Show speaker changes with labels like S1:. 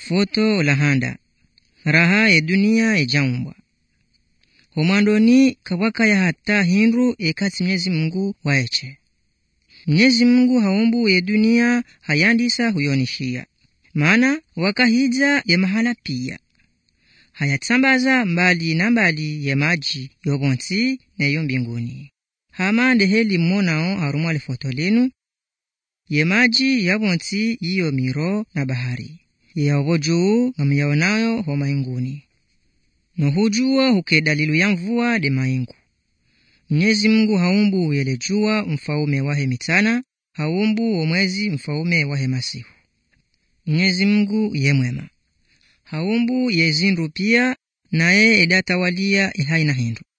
S1: Foto la handa. Raha ya dunia ejaumbwa. Homandoni kawaka ya hata hindu ekati Mwenyezi Mungu waeche. Mwenyezi Mungu haumbu ya dunia hayandisa huyonishia. Maana wakahija ya mahala pia. Hayatsambaza mbali na mbali ya maji yobonti na yombinguni. Hamande heli monao harumwa lifoto lenu. Ye maji yabonti iyo miro na bahari. Ya obojuu ngamiyaonayo ho mainguni. No hujua hukedalilu ya mvua de maingu. Mwenyezi Mungu haumbu yele jua mfaume wahe mitana, haumbu omwezi mfaume wahe masihu. Mwenyezi Mungu ye mwema. Haumbu ye zindu pia, nae edatawalia ehaina hindu.